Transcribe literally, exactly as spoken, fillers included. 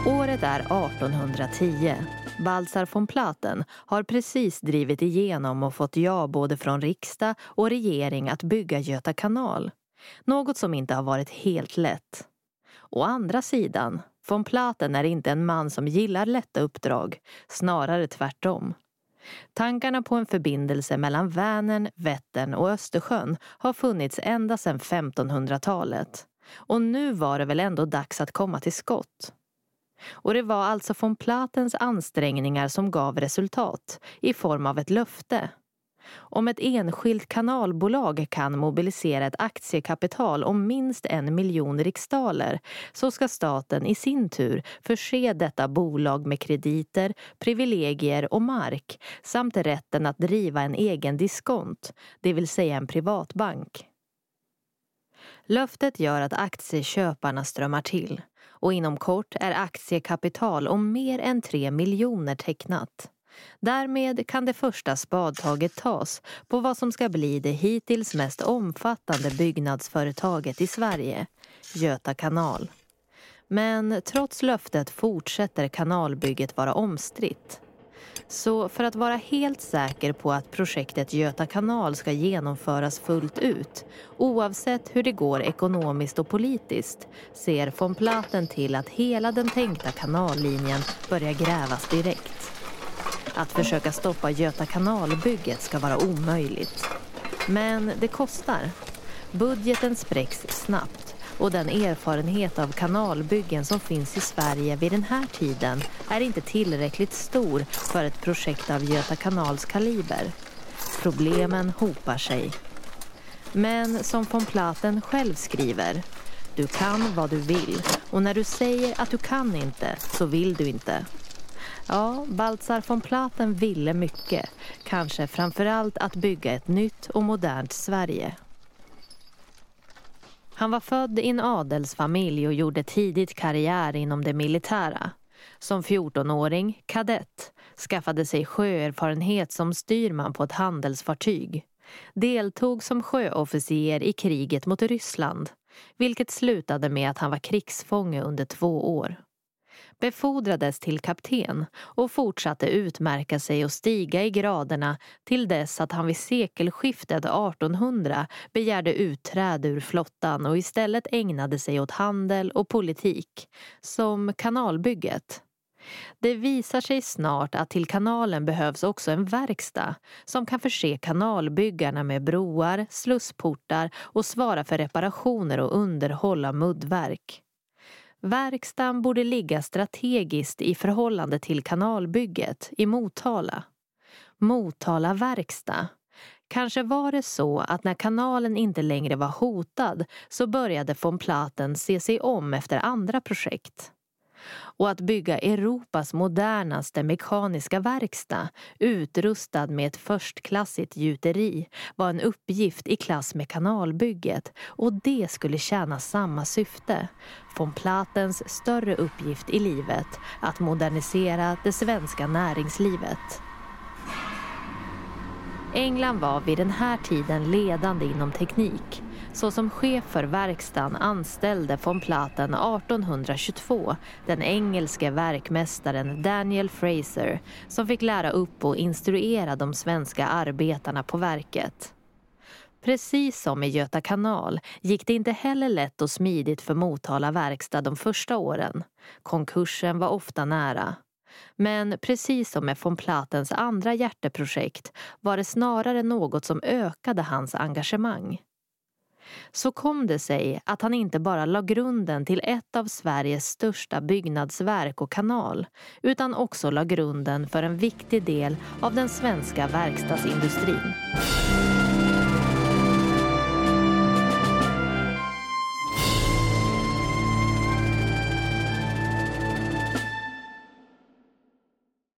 Året är artonhundratio. Baltzar von Platen har precis drivit igenom och fått ja både från riksdag och regering att bygga Göta kanal. Något som inte har varit helt lätt. Å andra sidan, von Platen är inte en man som gillar lätta uppdrag, snarare tvärtom. Tankarna på en förbindelse mellan Vänern, Vättern och Östersjön har funnits ända sedan femtonhundratalet. Och nu var det väl ändå dags att komma till skott. Och det var alltså von Platens ansträngningar som gav resultat i form av ett löfte. Om ett enskilt kanalbolag kan mobilisera ett aktiekapital om minst en miljon riksdaler så ska staten i sin tur förse detta bolag med krediter, privilegier och mark samt rätten att driva en egen diskont, det vill säga en privatbank. Löftet gör att aktieköparna strömmar till och inom kort är aktiekapital om mer än tre miljoner tecknat. Därmed kan det första spadtaget tas på vad som ska bli det hittills mest omfattande byggnadsföretaget i Sverige, Göta kanal. Men trots löftet fortsätter kanalbygget vara omstritt. Så för att vara helt säker på att projektet Göta kanal ska genomföras fullt ut, oavsett hur det går ekonomiskt och politiskt, ser von Platen till att hela den tänkta kanallinjen börjar grävas direkt. Att försöka stoppa Göta kanalbygget ska vara omöjligt. Men det kostar. Budgeten spräcks snabbt och den erfarenhet av kanalbyggen som finns i Sverige vid den här tiden är inte tillräckligt stor för ett projekt av Göta kanals kaliber. Problemen hopar sig. Men som von Platen själv skriver, du kan vad du vill och när du säger att du kan inte så vill du inte. Ja, Baltzar von Platen ville mycket, kanske framförallt att bygga ett nytt och modernt Sverige. Han var född i en adelsfamilj och gjorde tidigt karriär inom det militära. Som fjortonåring, kadett, skaffade sig sjöerfarenhet som styrman på ett handelsfartyg. Deltog som sjöofficer i kriget mot Ryssland, vilket slutade med att han var krigsfånge under två år. Befordrades till kapten och fortsatte utmärka sig och stiga i graderna till dess att han vid sekelskiftet artonhundra begärde utträde ur flottan och istället ägnade sig åt handel och politik, som kanalbygget. Det visar sig snart att till kanalen behövs också en verkstad som kan förse kanalbyggarna med broar, slussportar och svara för reparationer och underhåll av muddverk. Verkstaden borde ligga strategiskt i förhållande till kanalbygget i Motala. Motala verkstad. Kanske var det så att när kanalen inte längre var hotad så började von Platen se sig om efter andra projekt. Och att bygga Europas modernaste mekaniska verkstad utrustad med ett förstklassigt gjuteri var en uppgift i klass med kanalbygget och det skulle tjäna samma syfte. Von Platens större uppgift i livet att modernisera det svenska näringslivet. England var vid den här tiden ledande inom teknik. Så som chef för verkstaden anställde von Platen artonhundratjugotvå den engelske verkmästaren Daniel Fraser som fick lära upp och instruera de svenska arbetarna på verket. Precis som i Göta kanal gick det inte heller lätt och smidigt för Motala verkstad de första åren. Konkursen var ofta nära. Men precis som med von Platens andra hjärteprojekt var det snarare något som ökade hans engagemang. Så kom det sig att han inte bara la grunden till ett av Sveriges största byggnadsverk och kanal, utan också la grunden för en viktig del av den svenska verkstadsindustrin.